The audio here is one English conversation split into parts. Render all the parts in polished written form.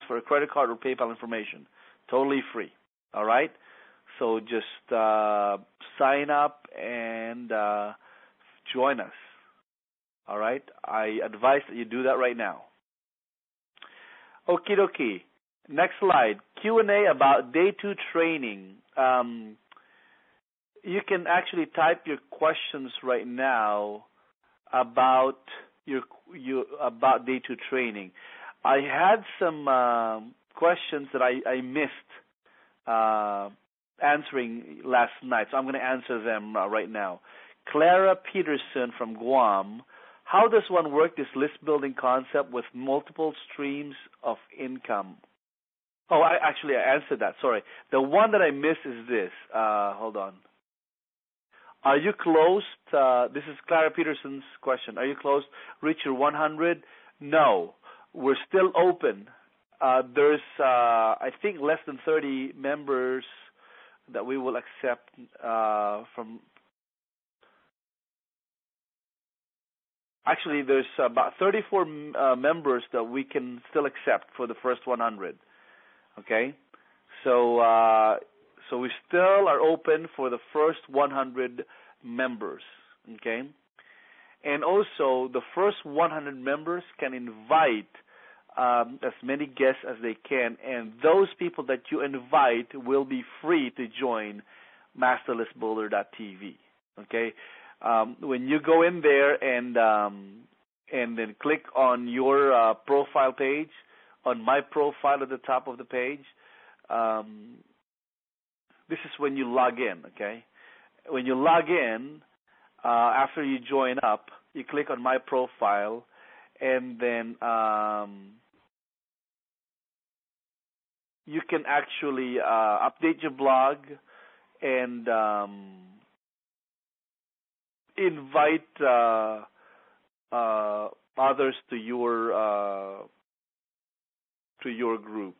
for a credit card or PayPal information. Totally free. All right? So just sign up and join us. All right? I advise that you do that right now. Okie dokie. Next slide. Q&A about day 2 training. You can actually type your questions right now about about day 2 training. I had some questions that I missed answering last night, so I'm going to answer them right now. Clara Peterson from Guam. How does one work this list building concept with multiple streams of income? Oh, I answered that. Sorry. The one that I missed is this. Hold on. Are you close? This is Clara Peterson's question. Are you close? Reach your 100? No. We're still open. There's, I think, less than 30 members that we will accept from. Actually, there's about 34 members that we can still accept for the first 100. Okay, so we still are open for the first 100 members. Okay, and also the first 100 members can invite as many guests as they can, and those people that you invite will be free to join MasterListBuilder.tv. Okay. When you go in there and then click on your profile page, on my profile at the top of the page, this is when you log in, okay? When you log in, after you join up, you click on my profile, and then you can actually update your blog and invite others to your group.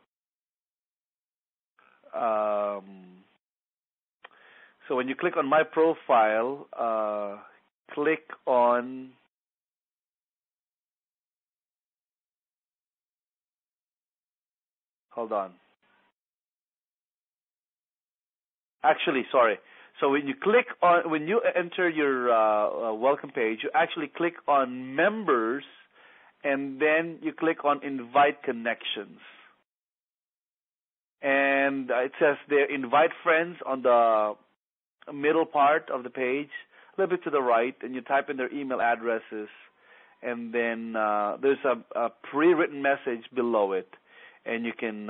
So when you click on my profile, click on hold on. Actually, sorry. So when you enter your welcome page, you actually click on members, and then you click on invite connections. And it says there, invite friends on the middle part of the page, a little bit to the right, and you type in their email addresses, and then there's a pre-written message below it, and you can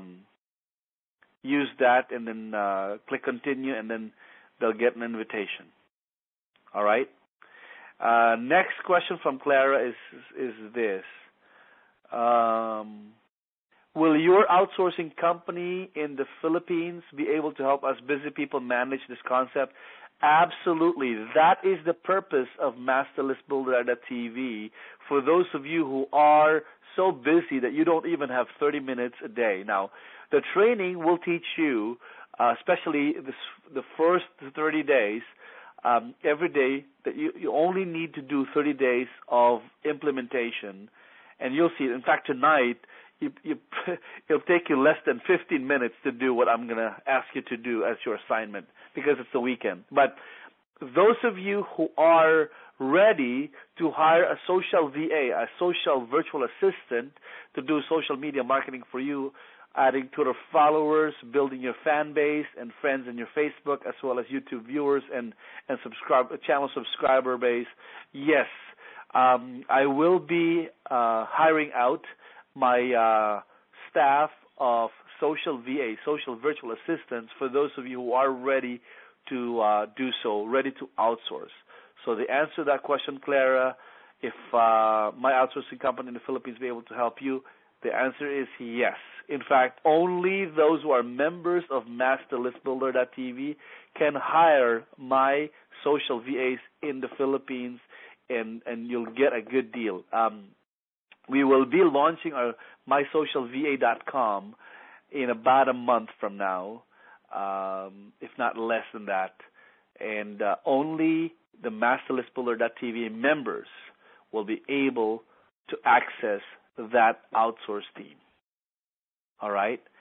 use that, and then click continue, and then they'll get an invitation. All right. Next question from Clara is this. Will your outsourcing company in the Philippines be able to help us busy people manage this concept? Absolutely. That is the purpose of MasterListBuilder.tv for those of you who are so busy that you don't even have 30 minutes a day. Now, the training will teach you, especially the first 30 days, every day, that you only need to do 30 days of implementation, and you'll see. In fact, tonight, it'll take you less than 15 minutes to do what I'm going to ask you to do as your assignment because it's the weekend. But those of you who are ready to hire a social VA, a social virtual assistant, to do social media marketing for you, adding Twitter followers, building your fan base and friends in your Facebook, as well as YouTube viewers and channel subscriber base. Yes, I will be hiring out my staff of social VA, social virtual assistants, for those of you who are ready to do so, ready to outsource. So the answer to that question, Clara, if my outsourcing company in the Philippines be able to help you, the answer is yes. In fact, only those who are members of MasterListBuilder.tv can hire my social VAs in the Philippines, and you'll get a good deal. We will be launching our MySocialVA.com in about a month from now, if not less than that. And only the MasterListBuilder.tv members will be able to access that outsource team. All right.